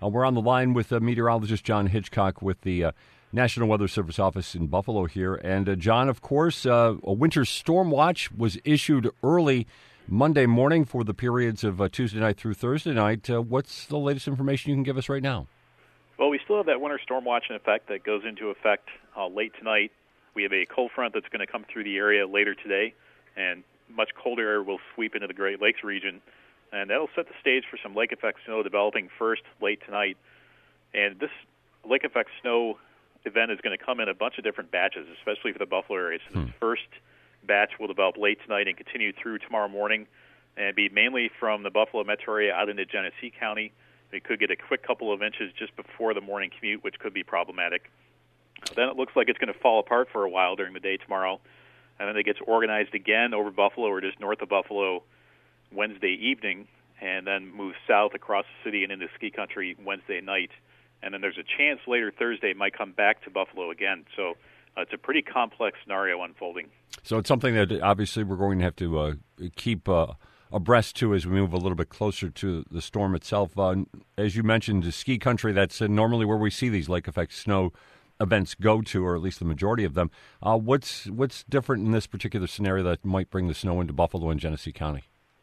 We're on the line with meteorologist John Hitchcock with the National Weather Service office in Buffalo here. And John, of course, a winter storm watch was issued early Monday morning for the periods of Tuesday night through Thursday night. What's the latest information you can give us right now? Well, we still have that winter storm watch in effect that goes into effect late tonight. We have a cold front that's going to come through the area later today, and much colder air will sweep into the Great Lakes region, and that'll set the stage for some lake effect snow developing first late tonight. And this lake effect snow event is going to come in a bunch of different batches, especially for the Buffalo area. So this first batch will develop late tonight and continue through tomorrow morning, and be mainly from the Buffalo metro area out into Genesee County. We could get a quick couple of inches just before the morning commute, which could be problematic. Then it looks like it's going to fall apart for a while during the day tomorrow, and then it gets organized again over Buffalo or just north of Buffalo Wednesday evening, and then moves south across the city and into ski country Wednesday night. And then there's a chance later Thursday it might come back to Buffalo again. So it's a pretty complex scenario unfolding. So it's something that obviously we're going to have to keep abreast to as we move a little bit closer to the storm itself. As you mentioned, the ski country, that's normally where we see these lake effect snow events go to, or at least the majority of them. What's different in this particular scenario that might bring the snow into Buffalo and Genesee County?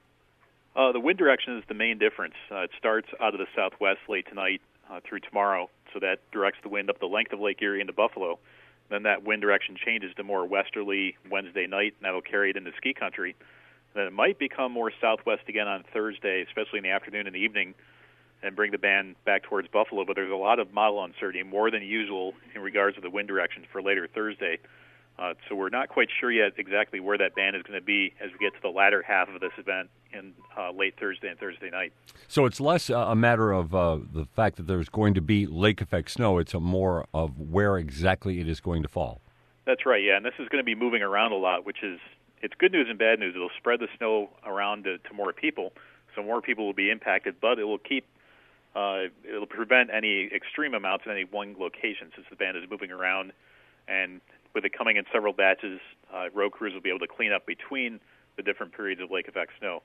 The wind direction is the main difference. It starts out of the southwest late tonight through tomorrow, so that directs the wind up the length of Lake Erie into Buffalo. Then that wind direction changes to more westerly Wednesday night, and that'll carry it into ski country. Then it might become more southwest again on Thursday, especially in the afternoon and evening, and bring the band back towards Buffalo. But there's a lot of model uncertainty, more than usual, in regards to the wind direction for later Thursday. So we're not quite sure yet exactly where that band is going to be as we get to the latter half of this event in late Thursday and Thursday night. So it's less a matter of the fact that there's going to be lake effect snow. It's more of where exactly it is going to fall. That's right, yeah. And this is going to be moving around a lot, which is it's good news and bad news. It'll spread the snow around to more people, so more people will be impacted, but it will it'll prevent any extreme amounts in any one location since the band is moving around. And with it coming in several batches, road crews will be able to clean up between the different periods of lake effect snow.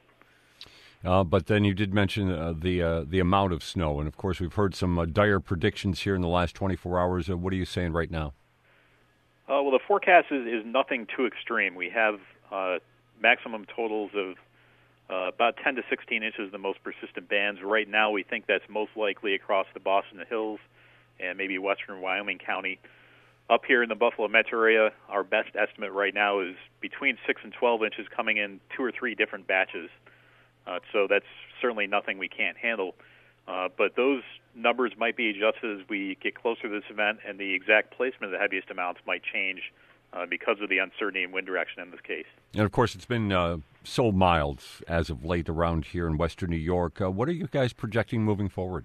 But then you did mention the amount of snow, and of course we've heard some dire predictions here in the last 24 hours. What are you saying right now? Well, the forecast is nothing too extreme. We have maximum totals of about 10 to 16 inches, the most persistent bands. Right now we think that's most likely across the Boston Hills and maybe western Wyoming County. Up here in the Buffalo metro area, our best estimate right now is between 6 and 12 inches coming in 2 or 3 different batches. So that's certainly nothing we can't handle. But those numbers might be adjusted as we get closer to this event, and the exact placement of the heaviest amounts might change because of the uncertainty in wind direction in this case. And, of course, it's been so mild as of late around here in western New York. What are you guys projecting moving forward?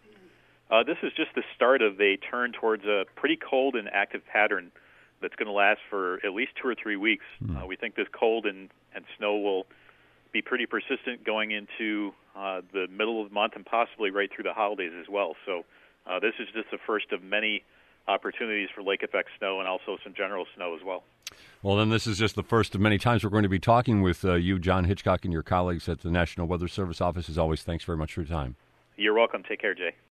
This is just the start of a turn towards a pretty cold and active pattern that's going to last for at least 2 or 3 weeks. We think this cold and snow will be pretty persistent going into the middle of the month and possibly right through the holidays as well. So this is just the first of many opportunities for lake effect snow and also some general snow as well. Well, then this is just the first of many times we're going to be talking with you, John Hitchcock, and your colleagues at the National Weather Service office. As always, thanks very much for your time. You're welcome. Take care, Jay.